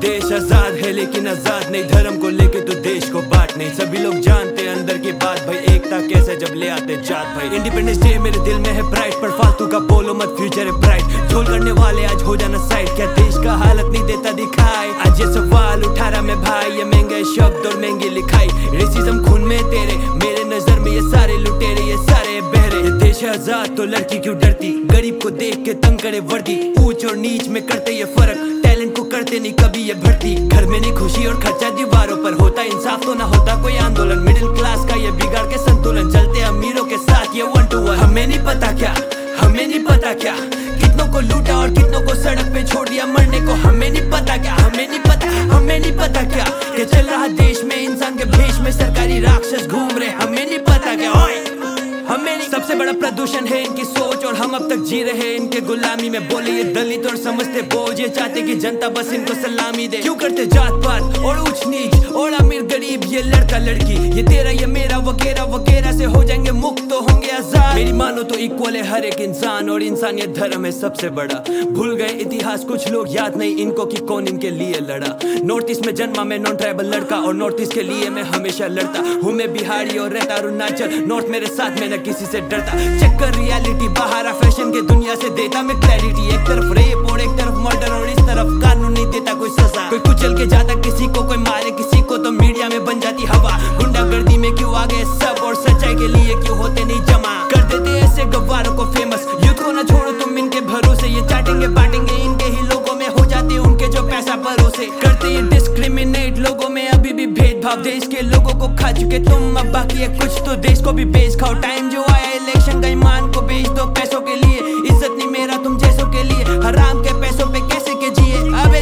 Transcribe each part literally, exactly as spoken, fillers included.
देश आजाद है लेकिन आजाद नहीं, धर्म को लेके तो देश को बांट नहीं। सभी लोग जानते अंदर की बात भाई, एकता कैसे जब ले आते जात भाई। इंडिपेंडेंस डे मेरे दिल में है प्राइड, पर फालतू का बोलो मत, फ्यूचर है ब्राइट। झोल करने वाले आज हो जाना साइड, क्या देश का हालत नहीं देता दिखाई। आज ये सवाल उठा रहा मैं भाई, ये महंगे शब्द और महंगी लिखाई। रेसिज्म खून में तेरे, मेरे नजर में ये सारे लुटेरे, ये सारे बहरे। ये देश आजाद तो लड़की क्यों डरती, गरीब को देख के तंग करे वर्दी। ऊंच और नीच में करते ये फर्क, टैलेंट को करते नहीं कभी ये भर्ती। घर में नहीं खुशी और खर्चा दीवारों पर, होता इंसाफ तो ना होता कोई आंदोलन। मिडिल क्लास का ये बिगाड़ के संतुलन, चलते अमीरों के साथ ये वन टू वन। हमें नहीं पता क्या, हमें नहीं पता क्या, कितनों को लूटा और कितनों को सड़क पे छोड़ दिया मरने को। हमें नहीं पता क्या, हमें नहीं पता, हमें नहीं पता क्या, कि चल रहा देश में इंसान के भेष में सरकारी राक्षस घूम रहे। हमें नहीं पता क्या, ओए हमें नहीं। सबसे बड़ा प्रदूषण है इनकी सोच, और हम अब तक जी रहे हैं इनके गुलामी में। बोले ये दलित और समझते बोझ, ये चाहते कि जनता बस इनको सलामी दे। क्यों करते जात पात और ऊंच नीच और अमीर गरीब, ये लड़का लड़की, ये तेरा ये मेरा वगैरह वगैरह से हो जाएंगे मुक्त तो होंगे आजाद। मेरी मानो तो इक्वल है हर एक इंसान, और इंसानियत धर्म है सबसे बड़ा। भूल गए इतिहास कुछ लोग, याद नहीं इनको कि कौन इनके लिए लड़ा। नॉर्थ ईस्ट में जन्मा मैं नॉन ट्राइबल लड़का, और नॉर्थ ईस्ट के लिए मैं हमेशा लड़ता हूँ। मैं बिहारी और रहता अरुणाचल, नॉर्थ मेरे साथ में न किसी से डरता। चेक कर रियलिटी, बाहर फैशन के दुनिया से देता मैं क्लैरिटी। एक तरफ रेप और एक तरफ मर्डर, और इस तरफ कानून नहीं देता कोई सजा। कोई कुचल के जाता किसी को, कोई मारे किसी को, तो मीडिया में बन जाती हवा। गुंडागर्दी में क्यों आ गए सब, और सच्चाई के लिए क्यों होते नहीं जमा। कर देते ऐसे गवारों को फेमस, यूथ को ना छोड़ो तुम इनके भरोसे। ये चाटेंगे बांटेंगे इनके ही लोगों में, हो जाते उनके जो पैसा भरोसे। करते ये डिस्क्रिमिनेट लोगों में अभी भी भेदभाव, देश के लोगों को खा चुके तुम, अब बाकी है कुछ तो देश को भी बेच खाओ। टाइम जो आया इलेक्शन का, ईमान को बेच दो पैसों के लिए। इज्जत नहीं मेरा तुम जैसों के लिए, हराम के पैसों पे कैसे के जिए। अबे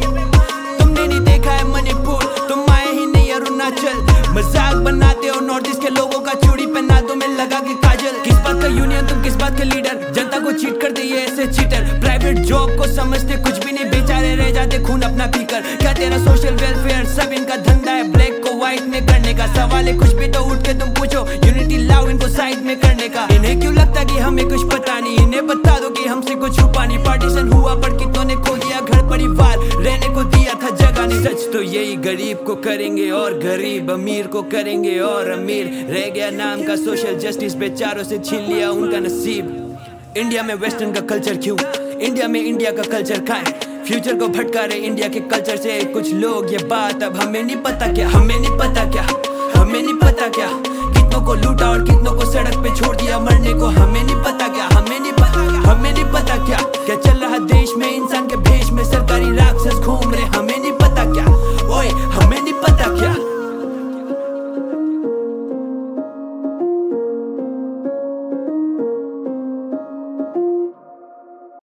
तुमने नहीं देखा है मणिपुर, तुम आए ही नहीं अरुणाचल। मजाक बनाते हो नॉर्थ ईस्ट के लोगों का, चूड़ी पहना दो मैं लगा के काजल। किस बात का यूनियन तुम, किस बात के लीडर, जनता को चीट करते ये ऐसे चीटर। प्राइवेट जॉब को समझते कुछ भी नहीं, बेचारे रह जाते खून अपना पीकर। क्या तेरा सोशल वेलफेयर, सब इनका धंधा है ब्लैक को व्हाइट में करने का। सवाल है कुछ भी तो उठ के तुम पूछो, यूनिटी लाओ इनको साइड में करने का। इन्हें क्यों लगता कि हमें कुछ पता नहीं, इन्हें बता दो कि हमसे कुछ छुपा नहीं। पार्टीशन हुआ पर कितनों ने खो दिया घर परिवार, रहने को दिया था जगह नहीं। सच तो यही, गरीब को करेंगे और गरीब, अमीर को करेंगे और अमीर। रह गया नाम का सोशल जस्टिस, बेचारों से छीन लिया उनका नसीब। इंडिया में वेस्टर्न का कल्चर क्यों, इंडिया में इंडिया का कल्चर कहाँ है। फ्यूचर को भटका रहे इंडिया के कल्चर से कुछ लोग, ये बात अब हमें नहीं पता क्या, हमें नहीं पता क्या, हमें नहीं पता क्या, कितनों को लूटा और कितनों को सड़क पे छोड़ दिया मरने को। हमें नहीं पता क्या, हमें